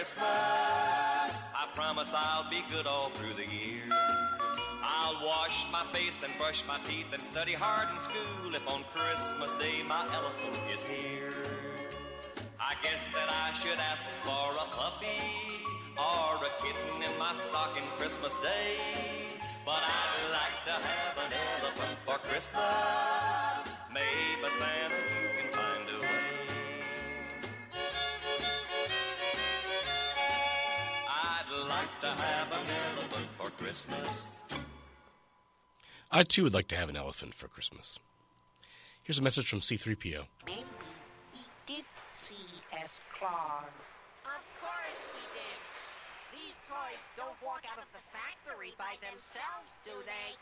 Christmas. I promise I'll be good all through the year. I'll wash my face and brush my teeth and study hard in school if on Christmas Day my elephant is here. I guess that I should ask for a puppy or a kitten in my stocking Christmas Day. But I'd like to have an elephant for Christmas. Maybe Santa, you can find a way. I'd like to have an elephant for Christmas. I, too, would like to have an elephant for Christmas. Here's a message from C-3PO. Maybe he did see S. Claus. Of course he did. These toys don't walk out of the factory by themselves, do they?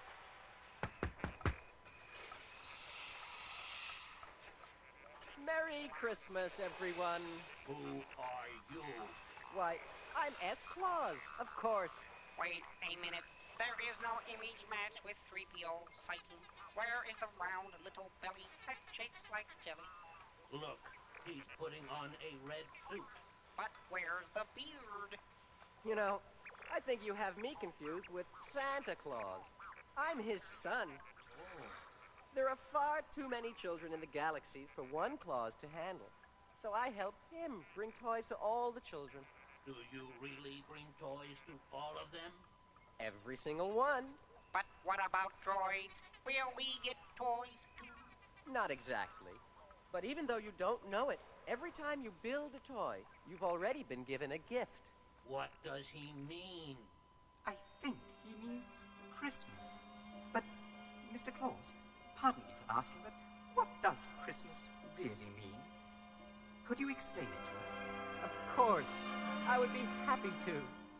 Merry Christmas, everyone. Who are you? Why, I'm S. Claus, of course. Wait a minute. There is no image match with 3PO sighting. Where is the round little belly that shakes like jelly? Look, he's putting on a red suit. But where's the beard? You know, I think you have me confused with Santa Claus. I'm his son. There are far too many children in the galaxies for one Claus to handle. So I help him bring toys to all the children. Do you really bring toys to all of them? Every single one. But what about droids? Will we get toys too? Not exactly. But even though you don't know it, every time you build a toy, you've already been given a gift. What does he mean? I think he means Christmas. But, Mr. Claus, pardon me for asking, but what does Christmas really mean? Could you explain it to us? Of course. I would be happy to.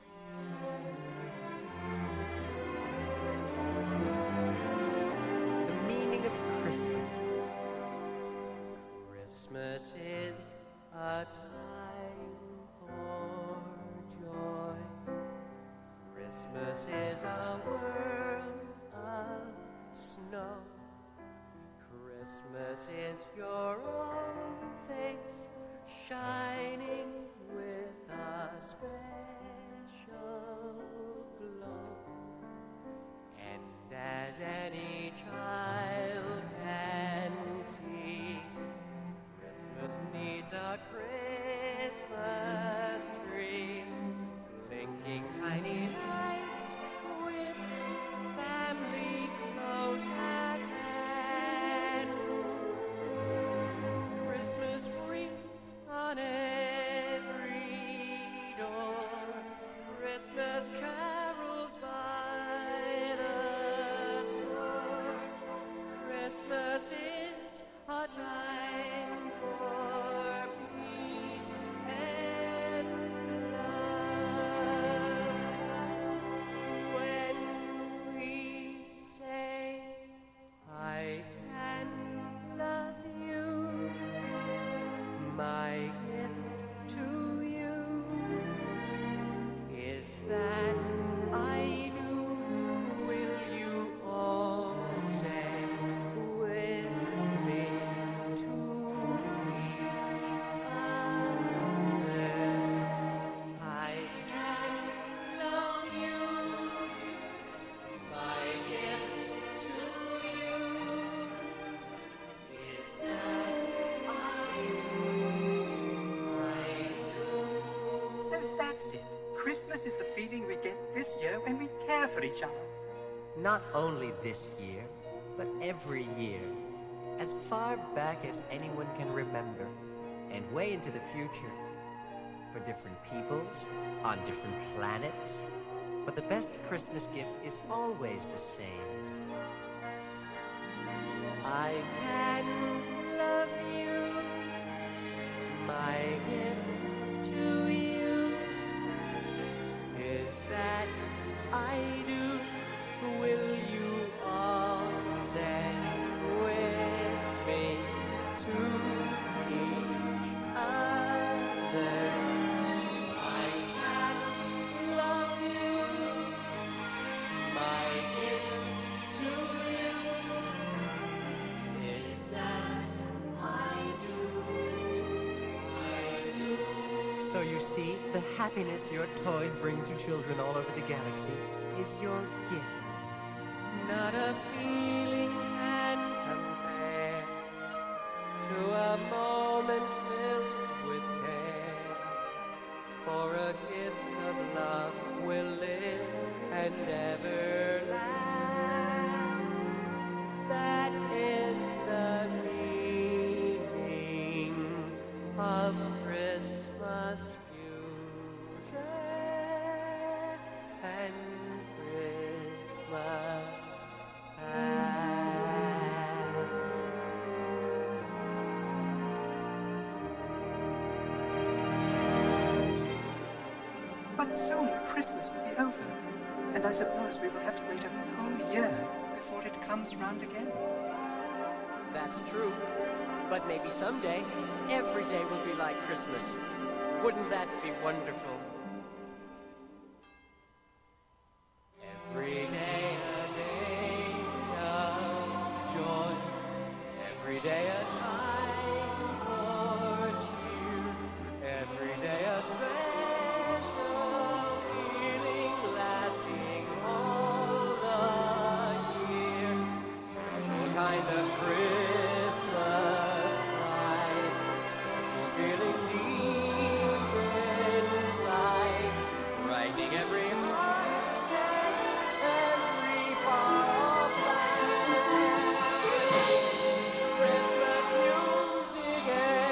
The meaning of Christmas. Christmas is a time for joy. Christmas is a world of snow. Christmas is your own face shining with a special glow. And as any child can see, Christmas needs a Christmas tree, blinking tiny lights with family close at hand. Christmas wreaths on every door, Christmas carols by the store. Christmas is a time for peace and love. When we say, I can love you, my gift to you is that I do. Will you all say with me to each other? I can love you, my gift to you is that I do. So that's it. Christmas is the feeling we get this year when we care for each other. Not only this year, but every year, as far back as anyone can remember, and way into the future, for different peoples, on different planets. But the best Christmas gift is always the same. I can love you, my gift to you is that I do. Will you all say with me to each other? I can love you, my gift So you see, the happiness your toys bring to children all over the galaxy is your gift. Not a feeling can compare to a moment filled with care. For a gift of love will live and ever last. That is the meaning of Christmas future and Christmas past. But soon Christmas will be over, and I suppose we will have to wait a whole year before it comes round again. That's true. But maybe someday, every day will be like Christmas. Wouldn't that be wonderful? Every day a day of joy. Every day a time for cheer. Every day a special feeling lasting all the year. Special kind of Christmas pride. Special feeling deep inside. Brightening every heart and every far-off land. Christmas music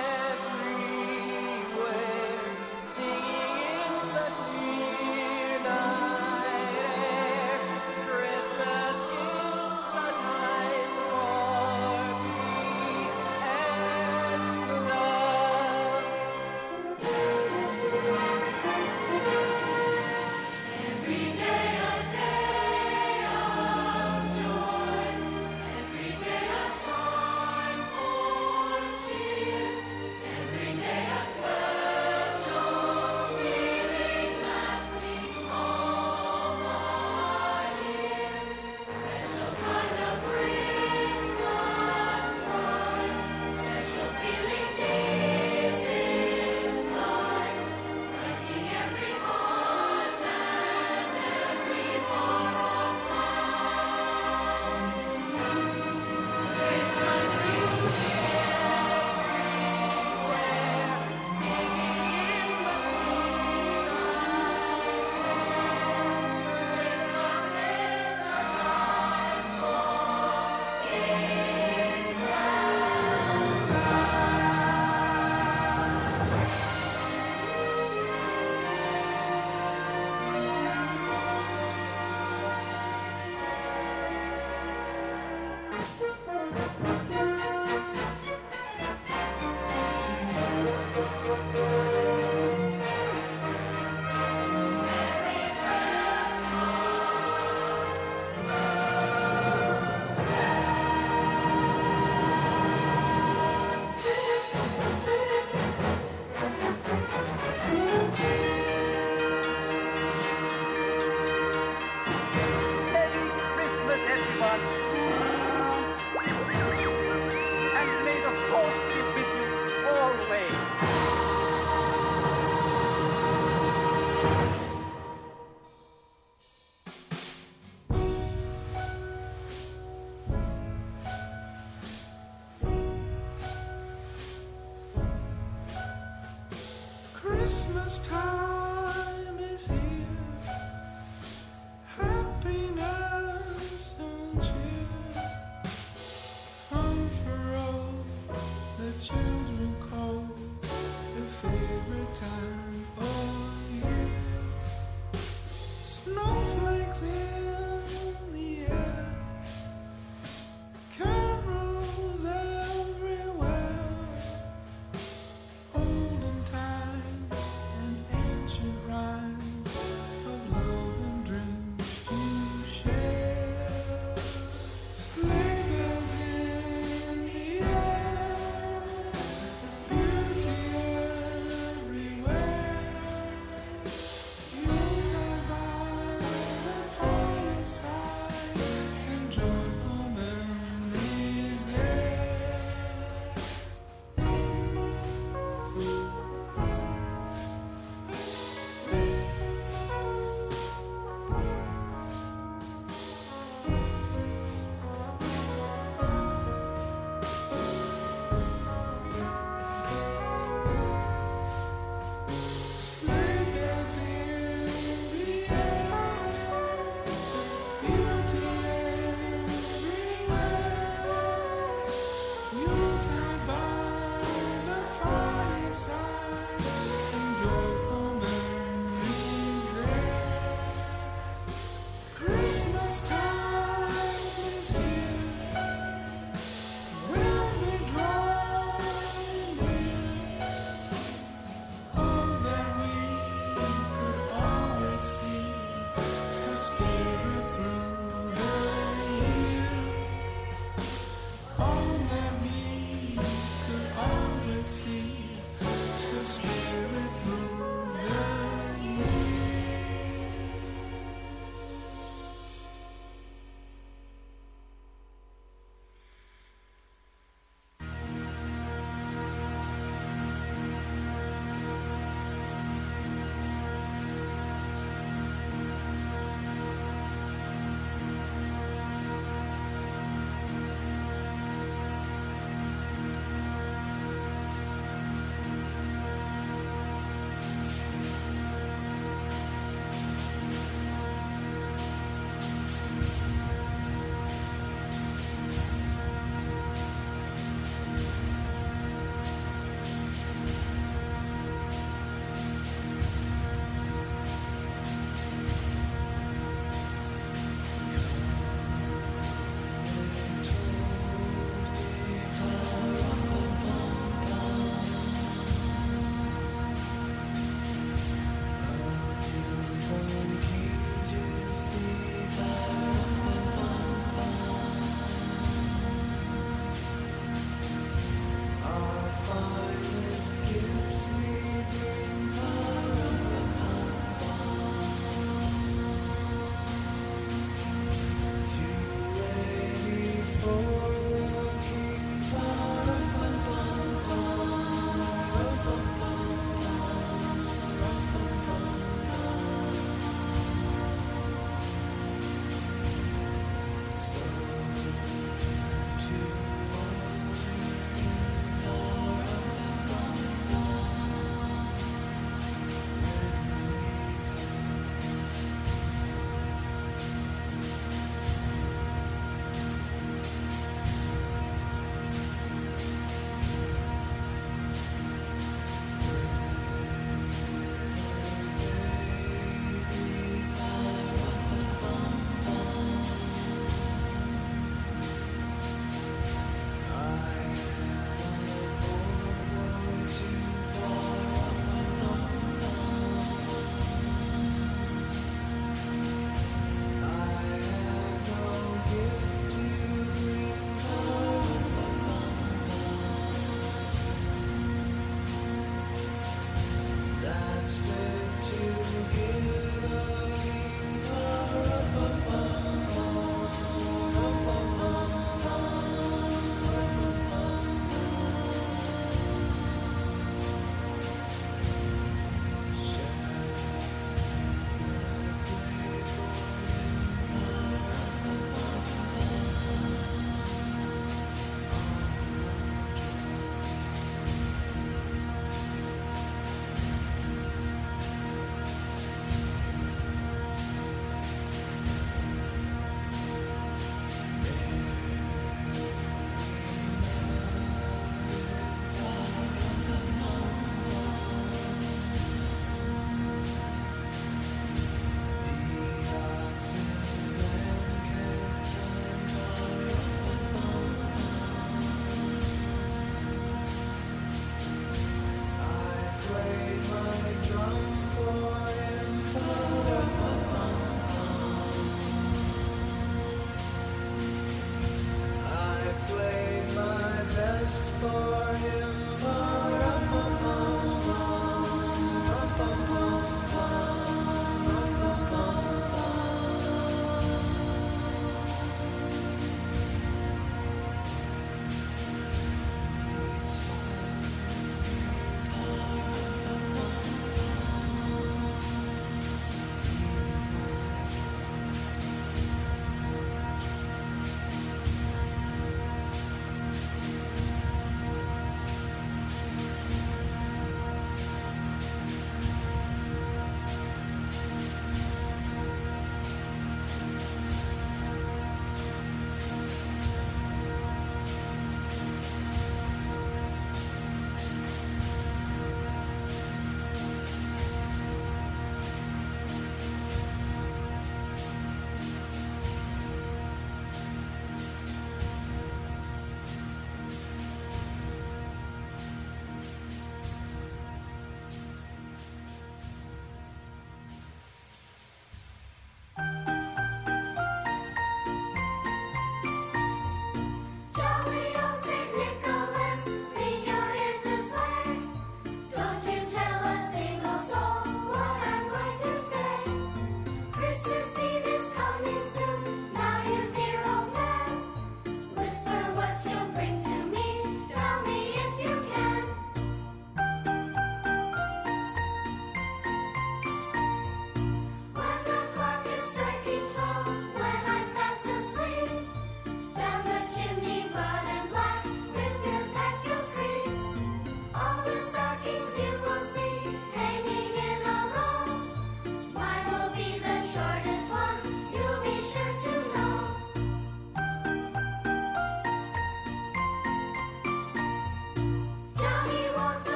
everywhere, singing in the clear night air. Christmas is a time for peace and love. Every day a day of joy, every day a time for cheer, every day a special feeling lasting all the year. Special kind of Christmas pride, special feeling deep inside, brightening every heart and every far-off land. Christmas music everywhere, singing in the clear night air. Christmas is a time for peace and Merry Christmas, everyone! And may the force be with you always! Christmas time is here, happiness and cheer, fun for all the children call their favorite time of year. Snowflakes in the air, carols everywhere, olden times and ancient rhymes of love and dreams to share. Sleigh bells in the air, beauty everywhere. Yuletide by the fire.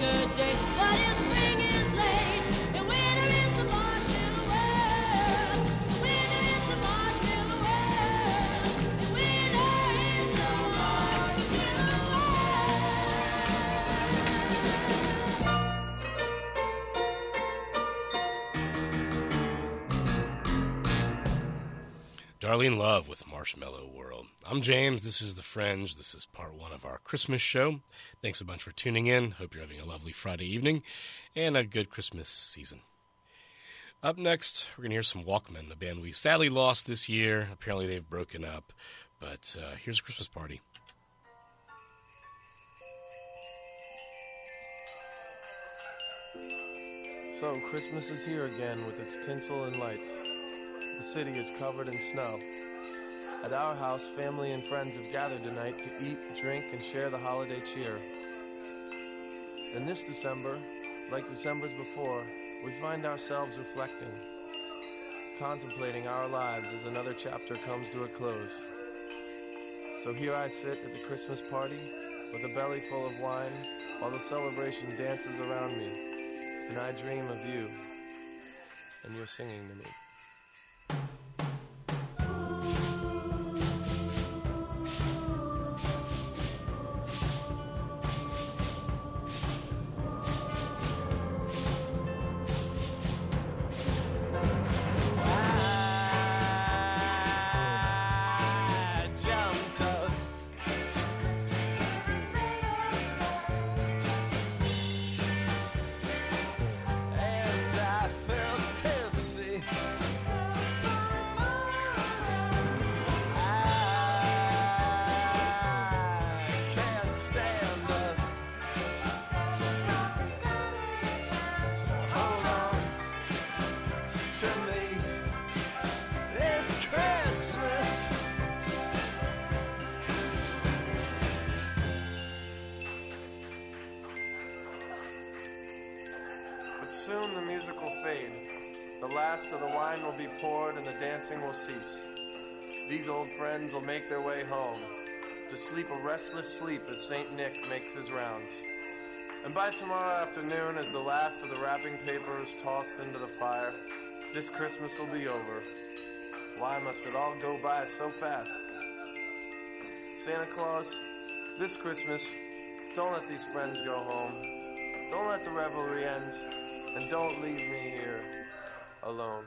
yesterday. What is spring is late, and winter is a marshmallow world. Winter is a marshmallow world, and winter is a marshmallow Darlene Love with Marshmallow World. I'm James. This is The Fringe. This is part one of our Christmas show. Thanks a bunch for tuning in. Hope you're having a lovely Friday evening and a good Christmas season. Up next, we're going to hear some Walkmen, a band we sadly lost this year. Apparently they've broken up, but here's a Christmas party. So, Christmas is here again with its tinsel and lights. The city is covered in snow. At our house, family and friends have gathered tonight to eat, drink, and share the holiday cheer. And this December, like Decembers before, we find ourselves reflecting, contemplating our lives as another chapter comes to a close. So here I sit at the Christmas party with a belly full of wine while the celebration dances around me, and I dream of you, and you're singing to me. Soon the music will fade. The last of the wine will be poured and the dancing will cease. These old friends will make their way home, to sleep a restless sleep as St. Nick makes his rounds. And by tomorrow afternoon, as the last of the wrapping paper is tossed into the fire, this Christmas will be over. Why must it all go by so fast? Santa Claus, this Christmas, don't let these friends go home. Don't let the revelry end. And don't leave me here alone.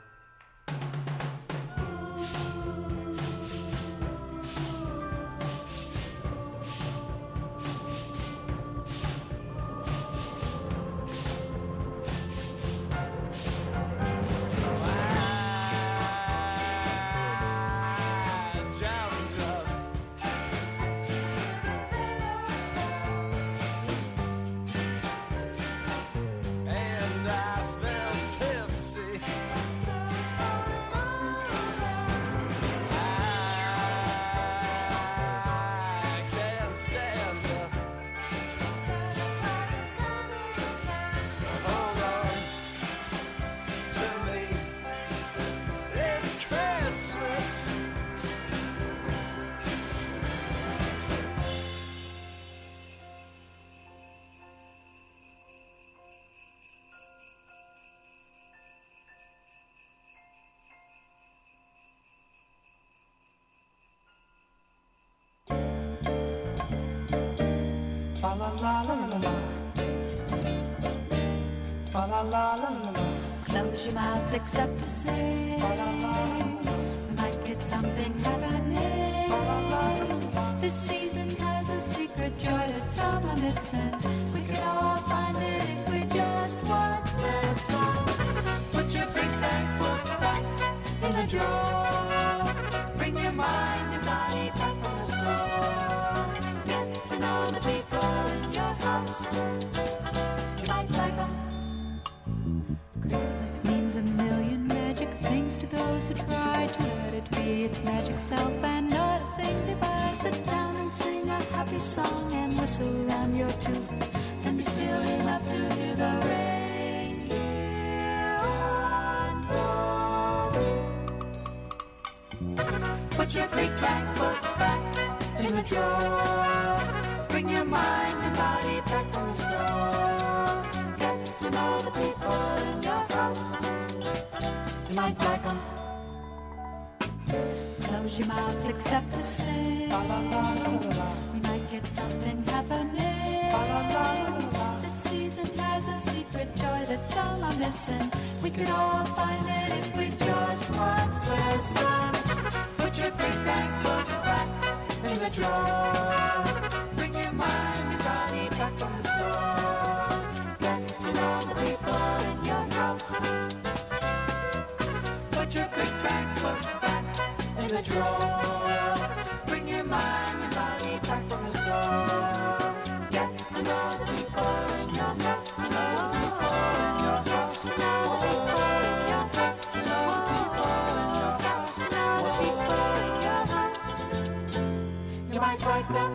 Fa la la la la la. Fa la la la la la. Close your mouth except to say we might get something happening. This season has a secret joy that some are missing. We could all find it if we just once listen. Put your big bag book back in the drawer. Bring your mind and body back from the store. Get to know the people in your house. You might like them. Christmas means a million magic things to those who try to let it be its magic self and not a thing divine. Sit down and sing a happy song and whistle around your tooth. Then be still enough to hear the reindeer on the. Put your big black book back in the drawer. Bring your mind and body back from the store. your mouth except to say we might get something happening. This season has a secret joy that's all I'm missing. We could all find it if we just once listen. Put your big bank book back in the drawer. Bring your mind, your body back from the store. Get to know the people in your house. Put your big bank book back in the drawer. Bring your mind, your body back from the store. Get to know the people in your house. Know the people in your house. Know the people in your house. Know the people in your house. Know the people in your house. You might like them.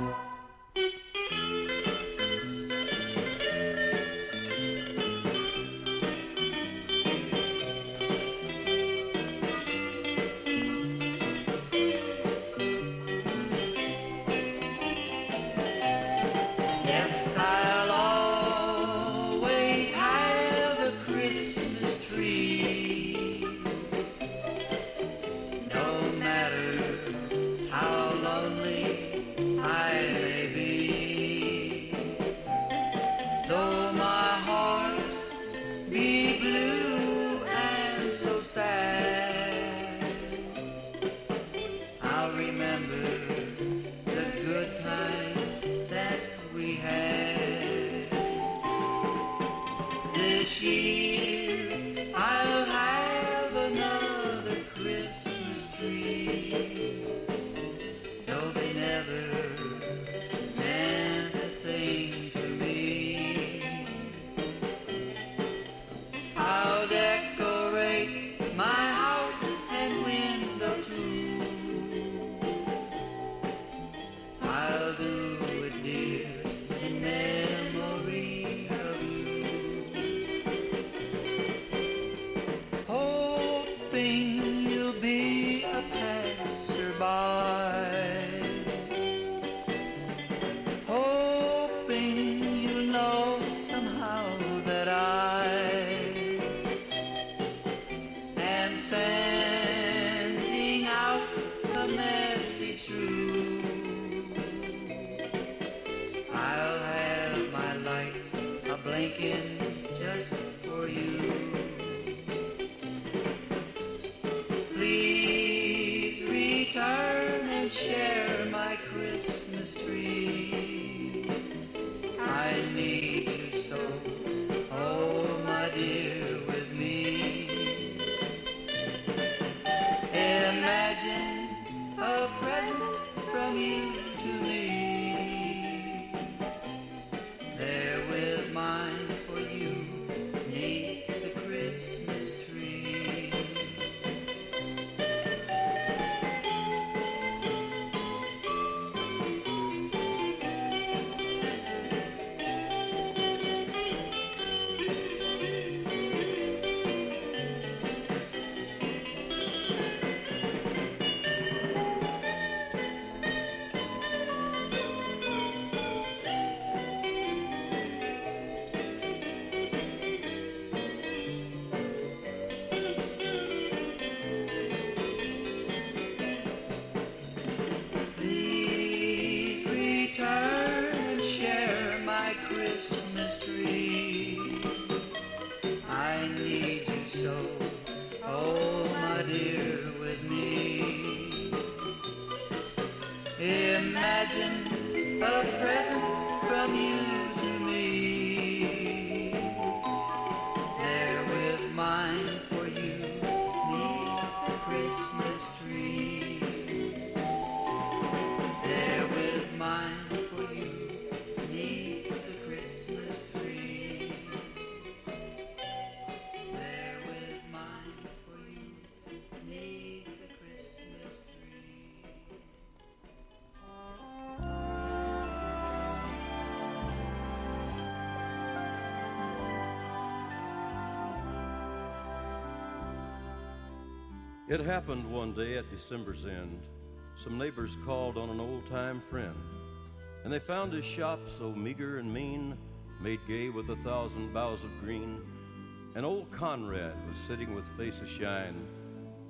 It happened one day at December's end. Some neighbors called on an old-time friend, and they found his shop so meager and mean, made gay with 1,000 boughs of green. And old Conrad was sitting with face ashine,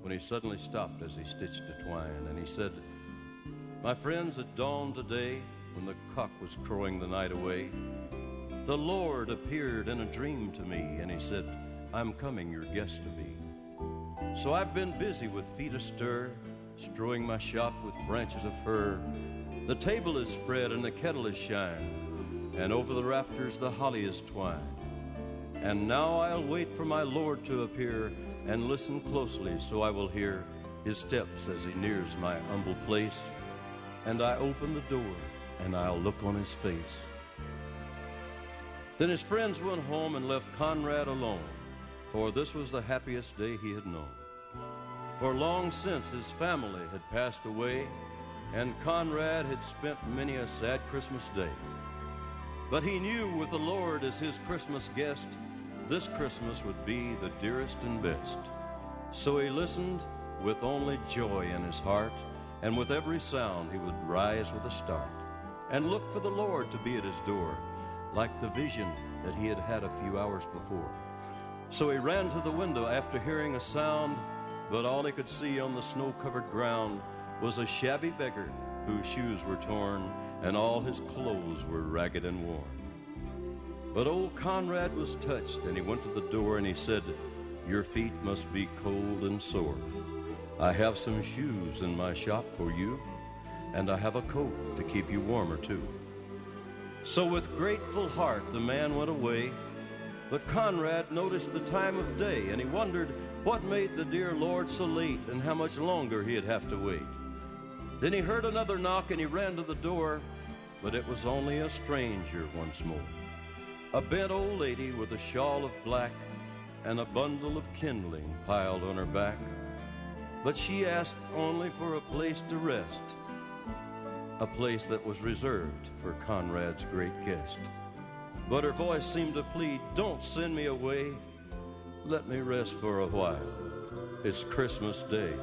when he suddenly stopped as he stitched a twine, and he said, "My friends, at dawn today, when the cock was crowing the night away, the Lord appeared in a dream to me, and he said, 'I'm coming your guest to be.' So I've been busy with feet astir, strewing my shop with branches of fir. The table is spread and the kettle is shined, and over the rafters the holly is twined. And now I'll wait for my Lord to appear, and listen closely so I will hear his steps as he nears my humble place. And I open the door, and I'll look on his face." Then his friends went home and left Conrad alone, for this was the happiest day he had known. For long since his family had passed away, and Conrad had spent many a sad Christmas day. But he knew with the Lord as his Christmas guest, this Christmas would be the dearest and best. So he listened with only joy in his heart, and with every sound he would rise with a start, and look for the Lord to be at his door, like the vision that he had had a few hours before. So he ran to the window after hearing a sound, but all he could see on the snow-covered ground was a shabby beggar whose shoes were torn, and all his clothes were ragged and worn. But old Conrad was touched, and he went to the door, and he said, "Your feet must be cold and sore. I have some shoes in my shop for you, and I have a coat to keep you warmer too." So with grateful heart the man went away, but Conrad noticed the time of day, and he wondered what made the dear Lord so late, and how much longer he'd have to wait. Then he heard another knock, and he ran to the door, but it was only a stranger once more. A bent old lady with a shawl of black and a bundle of kindling piled on her back. But she asked only for a place to rest, a place that was reserved for Conrad's great guest. But her voice seemed to plead, "Don't send me away. Let me rest for a while. It's Christmas Day."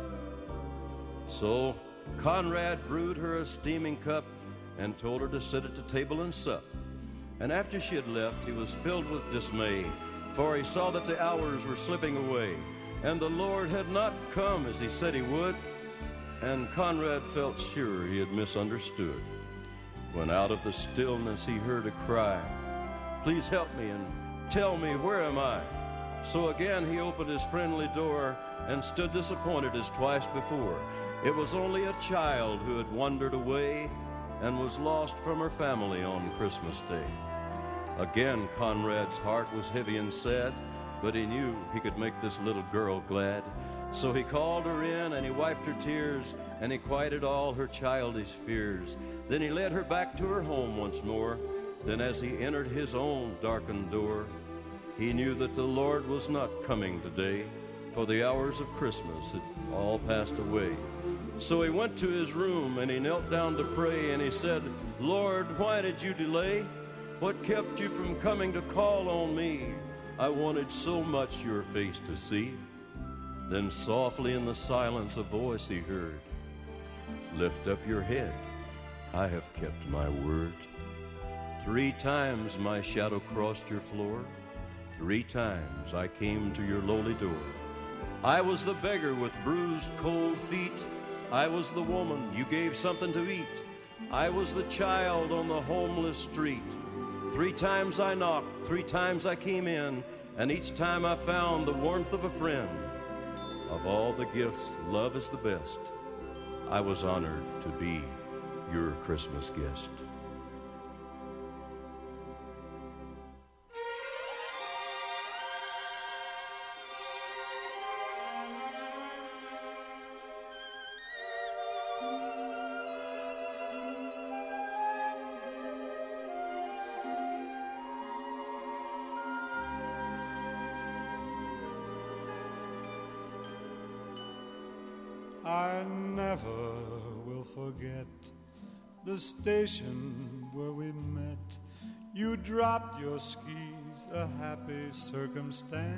So Conrad brewed her a steaming cup and told her to sit at the table and sup. And after she had left, he was filled with dismay, for he saw that the hours were slipping away, and the Lord had not come as he said he would, and Conrad felt sure he had misunderstood. When out of the stillness he heard a cry, "Please help me and tell me, where am I?" So again he opened his friendly door and stood disappointed as twice before. It was only a child who had wandered away and was lost from her family on Christmas Day. Again Conrad's heart was heavy and sad, but he knew he could make this little girl glad. So he called her in, and he wiped her tears, and he quieted all her childish fears. Then he led her back to her home once more. Then as he entered his own darkened door, he knew that the Lord was not coming today, for the hours of Christmas had all passed away. So he went to his room, and he knelt down to pray, and he said, "Lord, why did you delay? What kept you from coming to call on me? I wanted so much your face to see." Then softly in the silence a voice he heard, "Lift up your head, I have kept my word. 3 times my shadow crossed your floor. 3 times I came to your lowly door. I was the beggar with bruised cold feet. I was the woman you gave something to eat. I was the child on the homeless street. 3 times I knocked, 3 times I came in, and each time I found the warmth of a friend. Of all the gifts, love is the best. I was honored to be your Christmas guest." I never will forget the station where we met. You dropped your skis, a happy circumstance.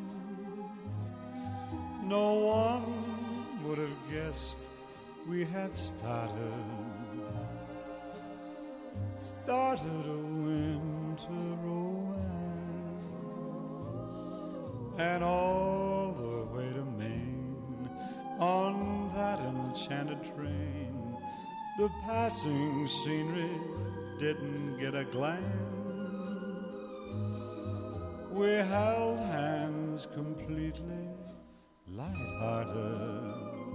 No one would have guessed we had started a winter romance. And all the way to Maine The passing scenery didn't get a glance. We held hands completely light-hearted,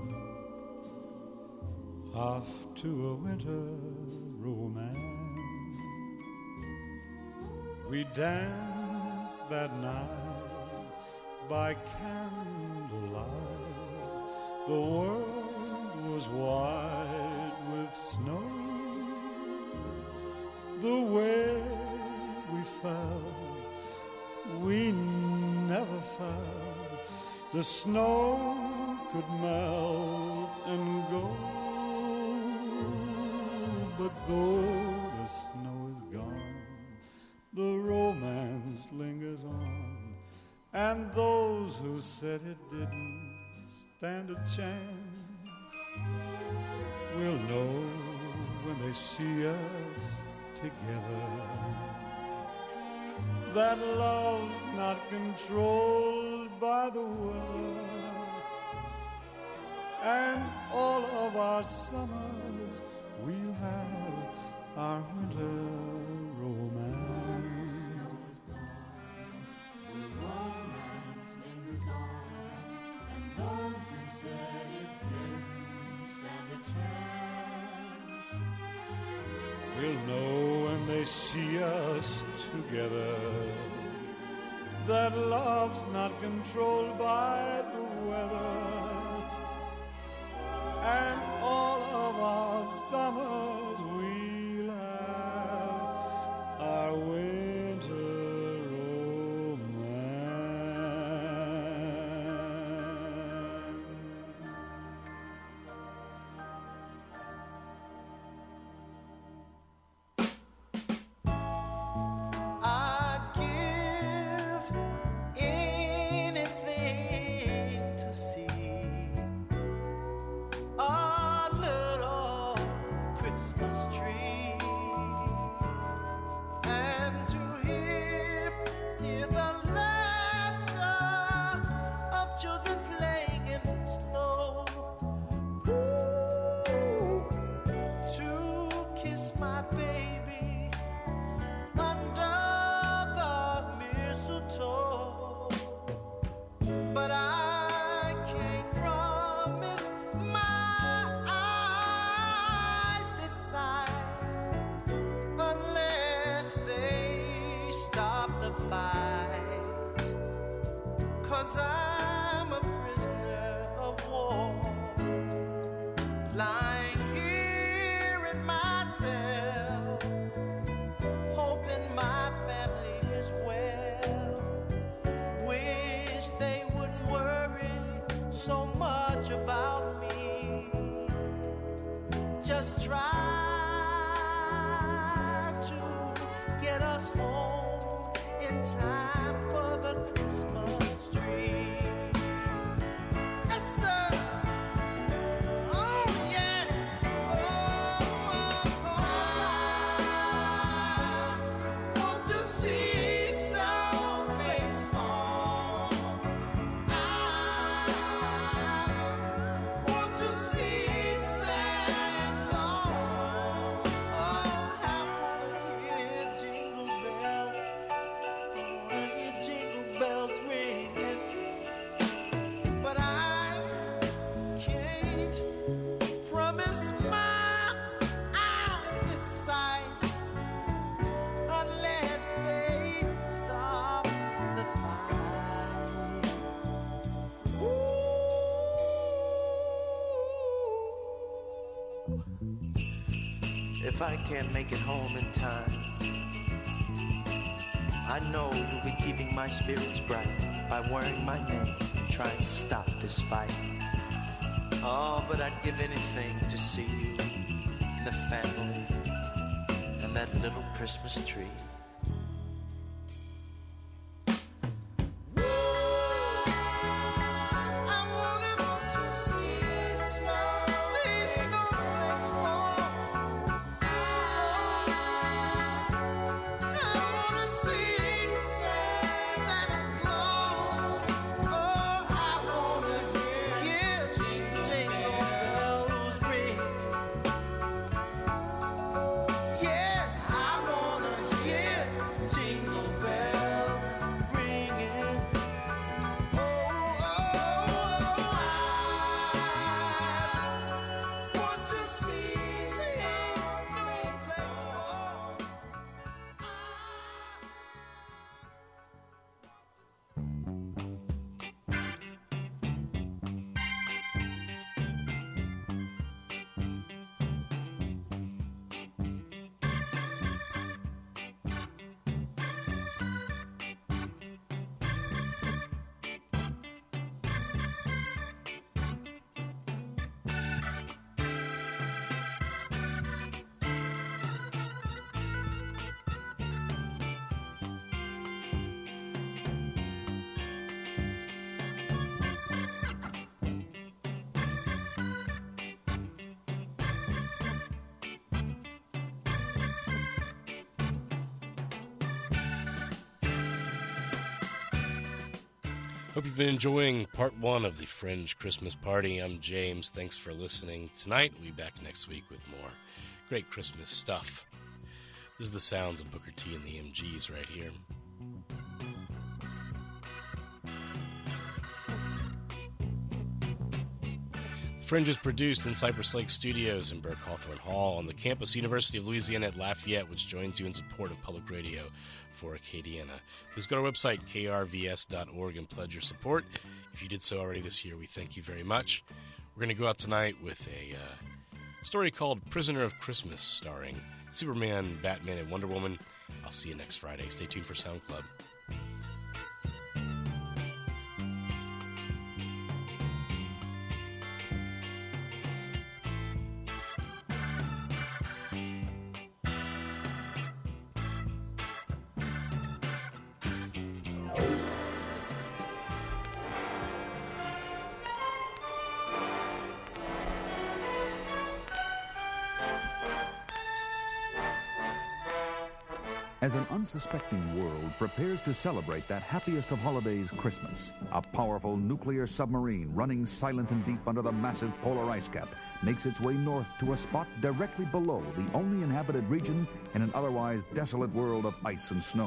off to a winter romance. We danced that night by candlelight. The world was white with snow. The way we felt, we never felt. The snow could melt and go. But though the snow is gone, the romance lingers on. And those who said it didn't stand a chance will know when they see us together that love's not controlled by the weather. And all of our summers we'll have our winter romance. The romance lingers on, and those who said it didn't stand a chance will know when they see us together that love's not controlled by the weather. And all of our summers we'll have our winter romance. I'd give anything to see a little Christmas tree and to hear the laughter of children playing in the snow. Ooh, to kiss my baby under the mistletoe. But I can't promise my eyes this side unless they stop the fight. 'Cause I'm a prisoner of war, lying here in my cell, hoping my family is well. Wish they wouldn't worry so much about me. Just try to get us home in time for the Christmas tree. Yes, sir. Oh, yes. I want to see snowflakes fall. I want to see Santa. Oh, I want to hear jingle bells. I want to hear jingle bells ringing. But I can't promise my eyes this sight unless they stop the fight. If I can't make it home in time, I know you'll be keeping my spirits bright by wearing my name and trying to stop this fight. Oh, but I'd give anything to see you and the family and that little Christmas tree. Hope you've been enjoying part one of the Fringe Christmas Party. I'm James. Thanks for listening. Tonight, we'll be back next week with more great Christmas stuff. This is the sounds of Booker T and the MGs right here. Fringe is produced in Cypress Lake Studios in Burke Hawthorne Hall on the campus University of Louisiana at Lafayette, which joins you in support of public radio for Acadiana. Please go to our website, krvs.org, and pledge your support. If you did so already this year, we thank you very much. We're going to go out tonight with a story called Prisoner of Christmas, starring Superman, Batman, and Wonder Woman. I'll see you next Friday. Stay tuned for Sound Club. As an unsuspecting world prepares to celebrate that happiest of holidays, Christmas, a powerful nuclear submarine running silent and deep under the massive polar ice cap makes its way north to a spot directly below the only inhabited region in an otherwise desolate world of ice and snow.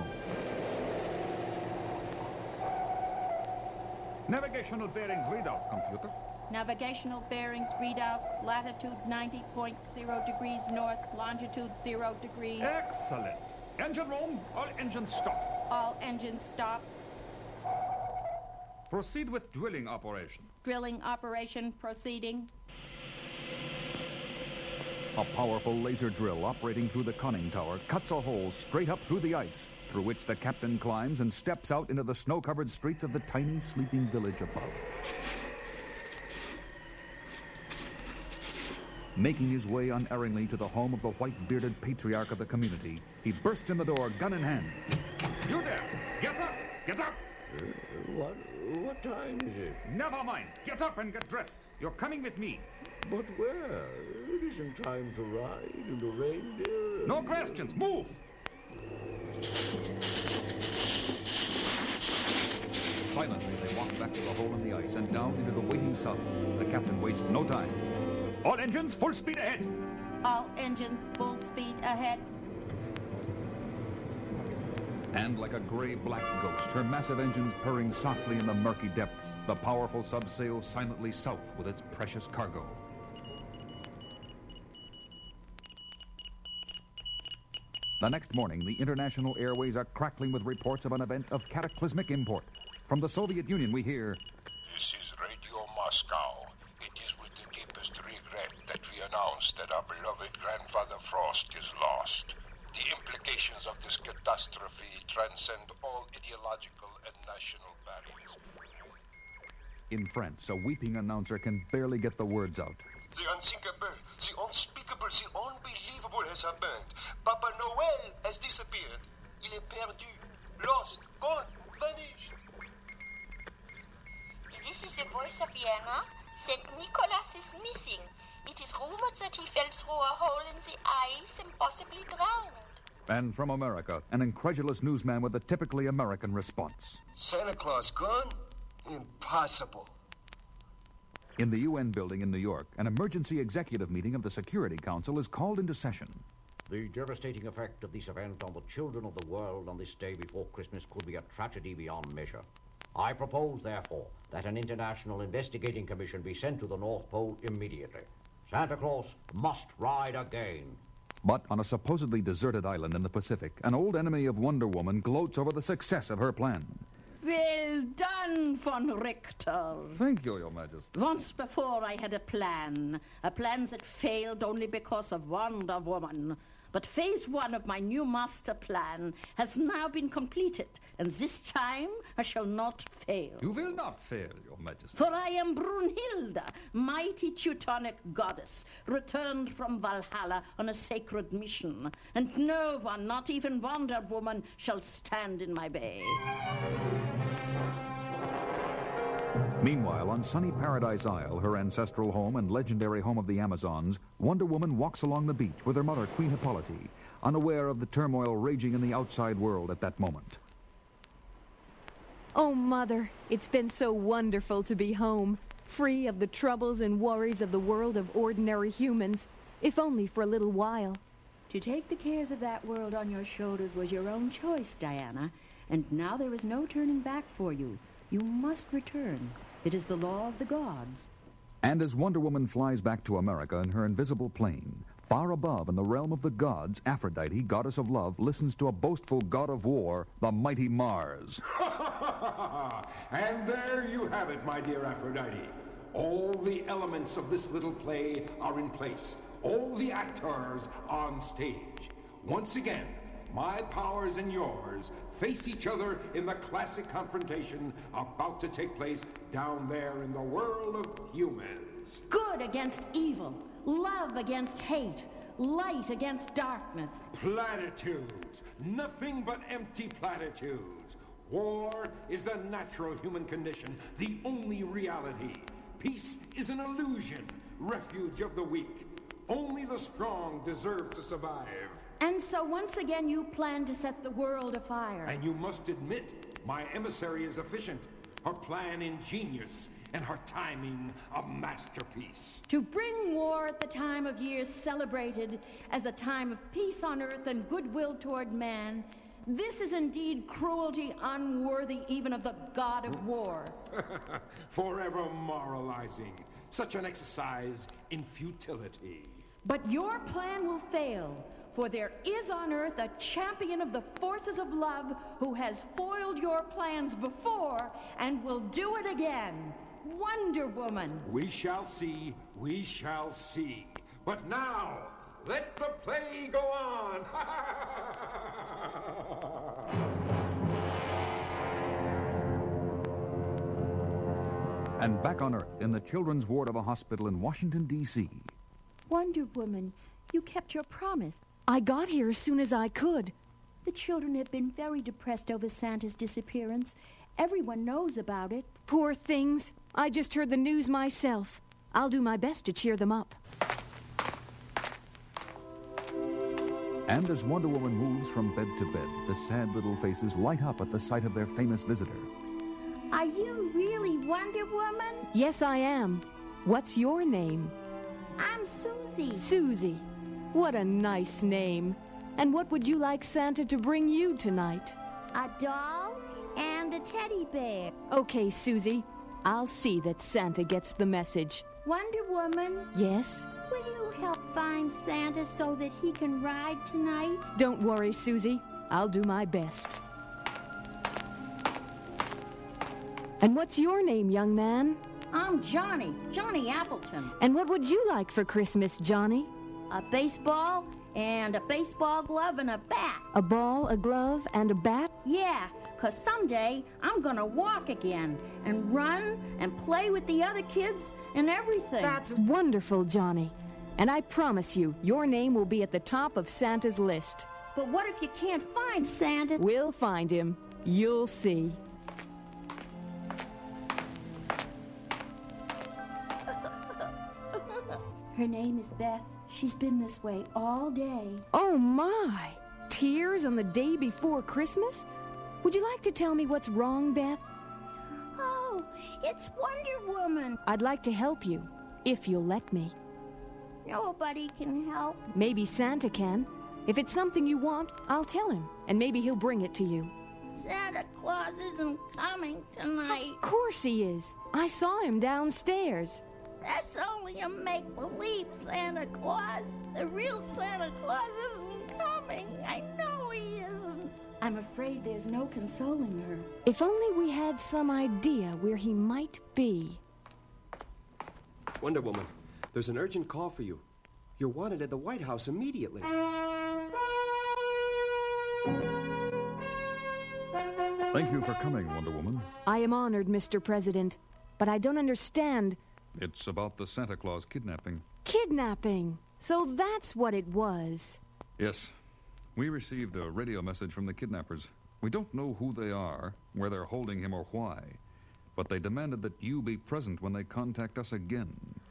Navigational bearings readout, computer. Navigational bearings readout, latitude 90.0 degrees north, longitude 0 degrees. Excellent. Engine room, all engines stop. All engines stop. Proceed with drilling operation. Drilling operation proceeding. A powerful laser drill operating through the conning tower cuts a hole straight up through the ice, through which the captain climbs and steps out into the snow-covered streets of the tiny sleeping village above. Making his way unerringly to the home of the white-bearded patriarch of the community, he bursts in the door, gun in hand. You there! Get up! Get up! What time is it? Never mind. Get up and get dressed. You're coming with me. But where? It isn't time to ride in the reindeer. No questions. Move! Silently, they walk back to the hole in the ice and down into the waiting sun. The captain wastes no time. All engines, full speed ahead. All engines, full speed ahead. And like a gray-black ghost, her massive engines purring softly in the murky depths, the powerful sub sails silently south with its precious cargo. The next morning, the international airways are crackling with reports of an event of cataclysmic import. From the Soviet Union, we hear... This is Radio Moscow. It is with the deepest regret that we announce that our beloved grandfather Frost is lost. The implications of this catastrophe transcend all ideological and national barriers. In France, a weeping announcer can barely get the words out. The unthinkable, the unspeakable, the unbelievable has happened. Papa Noel has disappeared. Il est perdu, lost, gone, vanished. This is the voice of Vienna. St. Nicholas is missing. It is rumored that he fell through a hole in the ice and possibly drowned. And from America, an incredulous newsman with a typically American response. Santa Claus gone? Impossible. In the UN building in New York, an emergency executive meeting of the Security Council is called into session. The devastating effect of this event on the children of the world on this day before Christmas could be a tragedy beyond measure. I propose, therefore, that an international investigating commission be sent to the North Pole immediately. Santa Claus must ride again. But on a supposedly deserted island in the Pacific, an old enemy of Wonder Woman gloats over the success of her plan. Well done, von Richter. Thank you, Your Majesty. Once before I had a plan that failed only because of Wonder Woman. But phase 1 of my new master plan has now been completed, and this time I shall not fail. You will not fail, Your Majesty. For I am Brunhilde, mighty Teutonic goddess, returned from Valhalla on a sacred mission, and no one, not even Wonder Woman, shall stand in my way. Meanwhile, on sunny Paradise Isle, her ancestral home and legendary home of the Amazons, Wonder Woman walks along the beach with her mother, Queen Hippolyte, unaware of the turmoil raging in the outside world at that moment. Oh, Mother, it's been so wonderful to be home, free of the troubles and worries of the world of ordinary humans, if only for a little while. To take the cares of that world on your shoulders was your own choice, Diana, and now there is no turning back for you. You must return. It is the law of the gods. And as Wonder Woman flies back to America in her invisible plane, far above in the realm of the gods, Aphrodite, goddess of love, listens to a boastful god of war, the mighty Mars. And there you have it, my dear Aphrodite. All the elements of this little play are in place. All the actors on stage. Once again, my powers and yours face each other in the classic confrontation about to take place down there in the world of humans. Good against evil, love against hate, light against darkness. Platitudes. Nothing but empty platitudes. War is the natural human condition, the only reality. Peace is an illusion, refuge of the weak. Only the strong deserve to survive. And so once again you plan to set the world afire. And you must admit, my emissary is efficient, her plan ingenious, and her timing a masterpiece. To bring war at the time of year celebrated as a time of peace on earth and goodwill toward man, this is indeed cruelty unworthy even of the god of war. Forever moralizing. Such an exercise in futility. But your plan will fail, for there is on earth a champion of the forces of love who has foiled your plans before and will do it again. Wonder Woman. We shall see, we shall see. But now, let the play go on. And back on Earth, in the children's ward of a hospital in Washington, D.C. Wonder Woman, you kept your promise. I got here as soon as I could. The children have been very depressed over Santa's disappearance. Everyone knows about it. Poor things. I just heard the news myself. I'll do my best to cheer them up. And as Wonder Woman moves from bed to bed, the sad little faces light up at the sight of their famous visitor. Are you really Wonder Woman? Yes, I am. What's your name? I'm Susie. Susie. What a nice name. And what would you like Santa to bring you tonight? A doll and a teddy bear. Okay, Susie. I'll see that Santa gets the message. Wonder Woman? Yes? Will you help find Santa so that he can ride tonight? Don't worry, Susie. I'll do my best. And what's your name, young man? I'm Johnny Appleton. And what would you like for Christmas, Johnny? A baseball and a baseball glove and a bat. A ball, a glove, and a bat? Yeah, 'cause someday I'm gonna walk again and run and play with the other kids and everything. That's wonderful, Johnny. And I promise you, your name will be at the top of Santa's list. But what if you can't find Santa? We'll find him. You'll see. Her name is Beth. She's been this way all day. Oh, my! Tears on the day before Christmas? Would you like to tell me what's wrong, Beth? Oh, it's Wonder Woman. I'd like to help you, if you'll let me. Nobody can help. Maybe Santa can. If it's something you want, I'll tell him, and maybe he'll bring it to you. Santa Claus isn't coming tonight. Of course he is. I saw him downstairs. That's only a make-believe Santa Claus. The real Santa Claus isn't coming. I know he isn't. I'm afraid there's no consoling her. If only we had some idea where he might be. Wonder Woman, there's an urgent call for you. You're wanted at the White House immediately. Thank you for coming, Wonder Woman. I am honored, Mr. President, but I don't understand. It's about the Santa Claus kidnapping. Kidnapping? So that's what it was. Yes. We received a radio message from the kidnappers. We don't know who they are, where they're holding him, or why. But they demanded that you be present when they contact us again.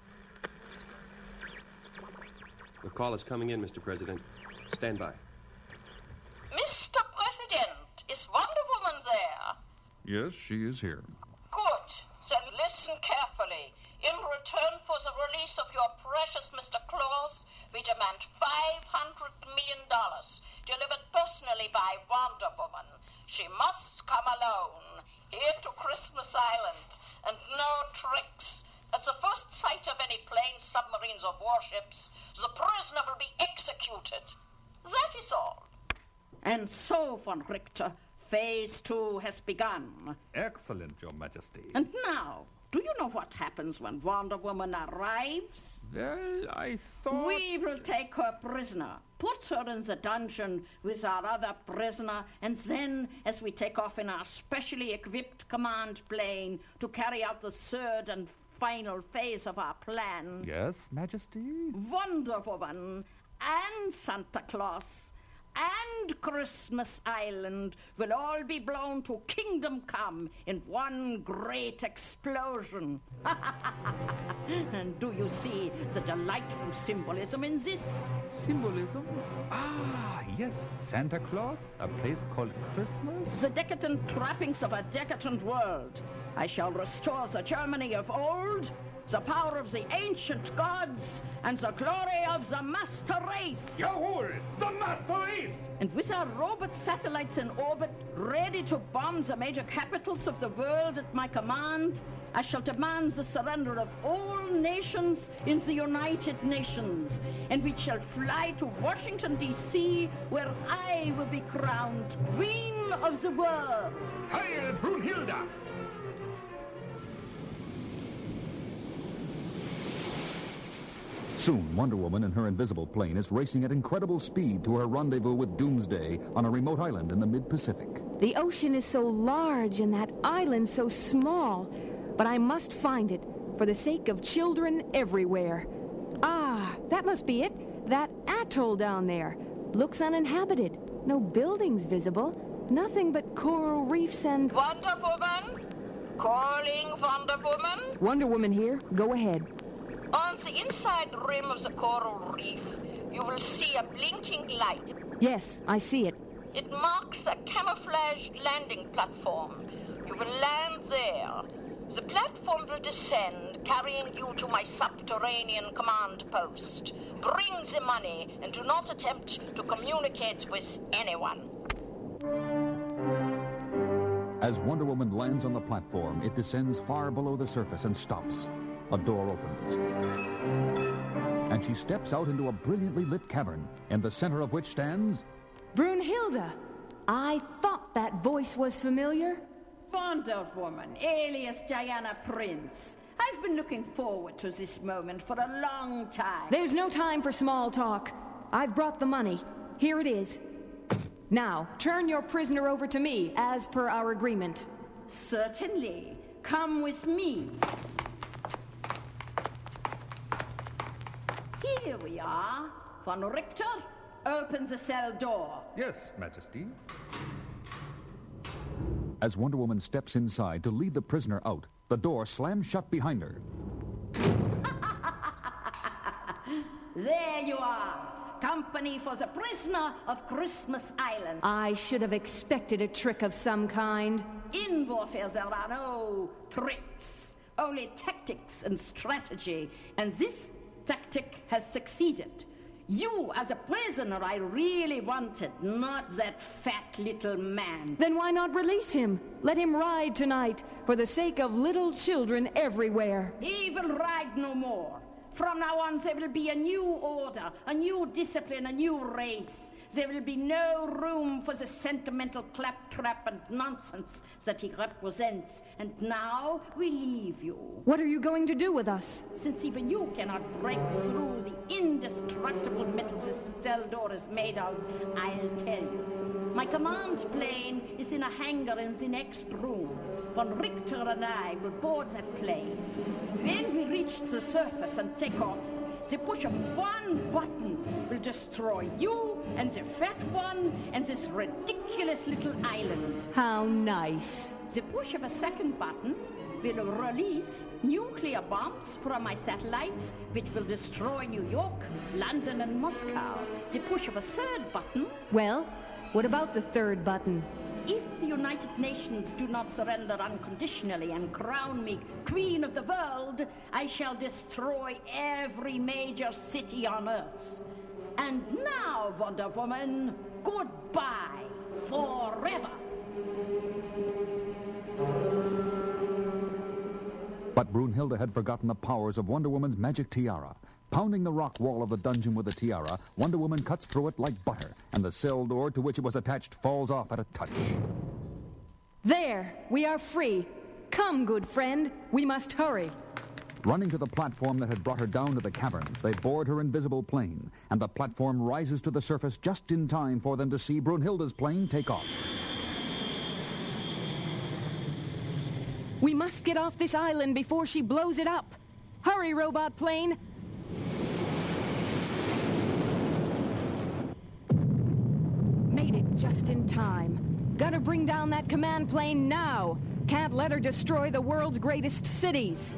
The call is coming in, Mr. President. Stand by. Mr. President, is Wonder Woman there? Yes, she is here. Good. Then listen carefully. In return for the release of your precious Mr. Claus, we demand $500 million, delivered personally by Wonder Woman. She must come alone, here to Christmas Island, and no tricks. At the first sight of any planes, submarines, or warships, the prisoner will be executed. That is all. And so, von Richter, Phase 2 has begun. Excellent, Your Majesty. And now, do you know what happens when Wonder Woman arrives? Well, I thought... We will take her prisoner, put her in the dungeon with our other prisoner, and then, as we take off in our specially equipped command plane to carry out the third and final phase of our plan... Yes, Majesty? Wonder Woman and Santa Claus and Christmas Island will all be blown to Kingdom Come in one great explosion. And do you see the delightful symbolism in this? Symbolism? Ah, yes. Santa Claus, a place called Christmas. The decadent trappings of a decadent world. I shall restore the Germany of old, the power of the ancient gods, and the glory of the master race. Jawohl, the master race! And with our robot satellites in orbit, ready to bomb the major capitals of the world at my command, I shall demand the surrender of all nations in the United Nations. And we shall fly to Washington, D.C., where I will be crowned Queen of the world. Heil Brunhilde! Soon, Wonder Woman in her invisible plane is racing at incredible speed to her rendezvous with Doomsday on a remote island in the mid-Pacific. The ocean is so large and that island so small, but I must find it for the sake of children everywhere. Ah, that must be it. That atoll down there. Looks uninhabited. No buildings visible. Nothing but coral reefs and... Wonder Woman? Calling Wonder Woman? Wonder Woman here. Go ahead. On the inside rim of the coral reef, you will see a blinking light. Yes, I see it. It marks a camouflaged landing platform. You will land there. The platform will descend, carrying you to my subterranean command post. Bring the money and do not attempt to communicate with anyone. As Wonder Woman lands on the platform, it descends far below the surface and stops. A door opens, and she steps out into a brilliantly lit cavern, in the center of which stands... Brunhilde! I thought that voice was familiar. Wonder Woman, alias Diana Prince. I've been looking forward to this moment for a long time. There's no time for small talk. I've brought the money. Here it is. Now, turn your prisoner over to me, as per our agreement. Certainly. Come with me. Here we are. Von Richter, open the cell door. Yes, Majesty. As Wonder Woman steps inside to lead the prisoner out, the door slams shut behind her. There you are. Company for the prisoner of Christmas Island. I should have expected a trick of some kind. In warfare there are no tricks, only tactics and strategy. And this tactic has succeeded. You, as a prisoner, I really wanted, not that fat little man. Then why not release him? Let him ride tonight, for the sake of little children everywhere. He will ride no more. From now on, there will be a new order, a new discipline, a new race. There will be no room for the sentimental claptrap and nonsense that he represents. And now we leave you. What are you going to do with us? Since even you cannot break through the indestructible metal this cell door is made of, I'll tell you. My command plane is in a hangar in the next room. Von Richter and I will board that plane. When we reach the surface and take off, the push of one button will destroy you and the fat one and this ridiculous little island. How nice. The push of a second button will release nuclear bombs from my satellites, which will destroy New York, London, and Moscow. The push of a third button... Well, what about the third button? If the United Nations do not surrender unconditionally and crown me Queen of the World, I shall destroy every major city on Earth. And now, Wonder Woman, goodbye forever. But Brunhilde had forgotten the powers of Wonder Woman's magic tiara. Pounding the rock wall of the dungeon with the tiara, Wonder Woman cuts through it like butter, and the cell door to which it was attached falls off at a touch. There, we are free. Come, good friend, we must hurry. Running to the platform that had brought her down to the cavern, they board her invisible plane, and the platform rises to the surface just in time for them to see Brunhilde's plane take off. We must get off this island before she blows it up. Hurry, robot plane. Made it just in time. Gotta bring down that command plane now. Can't let her destroy the world's greatest cities.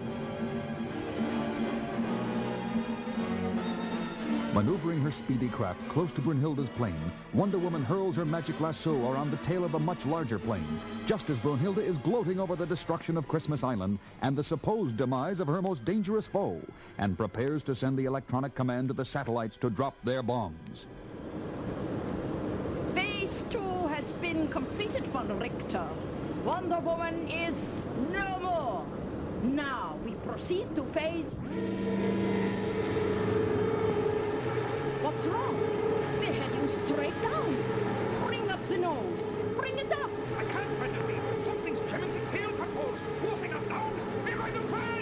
Maneuvering her speedy craft close to Brunhilde's plane, Wonder Woman hurls her magic lasso around the tail of the much larger plane, just as Brunhilde is gloating over the destruction of Christmas Island and the supposed demise of her most dangerous foe, and prepares to send the electronic command to the satellites to drop their bombs. Phase 2 has been completed, von Richter. Wonder Woman is no more. Now we proceed to phase... What's wrong? We're heading straight down. Bring up the nose. Bring it up. I can't, Majesty. Something's jamming the tail controls. Forcing us down. We're going to crash.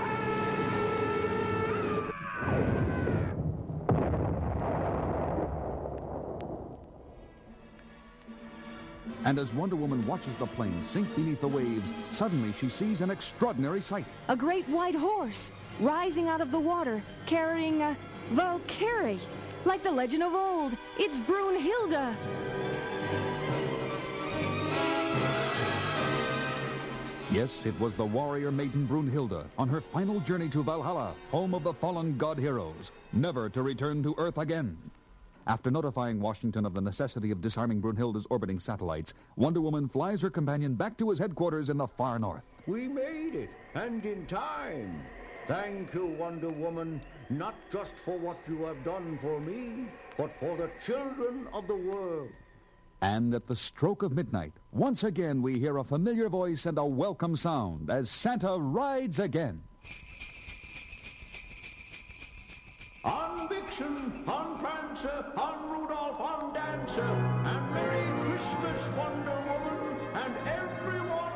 And as Wonder Woman watches the plane sink beneath the waves, suddenly she sees an extraordinary sight. A great white horse rising out of the water, carrying a Valkyrie. Like the legend of old, it's Brunhilde. Yes, it was the warrior maiden Brunhilde on her final journey to Valhalla, home of the fallen god heroes, never to return to Earth again. After notifying Washington of the necessity of disarming Brunhilde's orbiting satellites, Wonder Woman flies her companion back to his headquarters in the far north. We made it, and in time. Thank you, Wonder Woman, not just for what you have done for me, but for the children of the world. And at the stroke of midnight, once again we hear a familiar voice and a welcome sound as Santa rides again. On Vixen, on Prancer, on Rudolph, on Dancer, and Merry Christmas, Wonder Woman, and everyone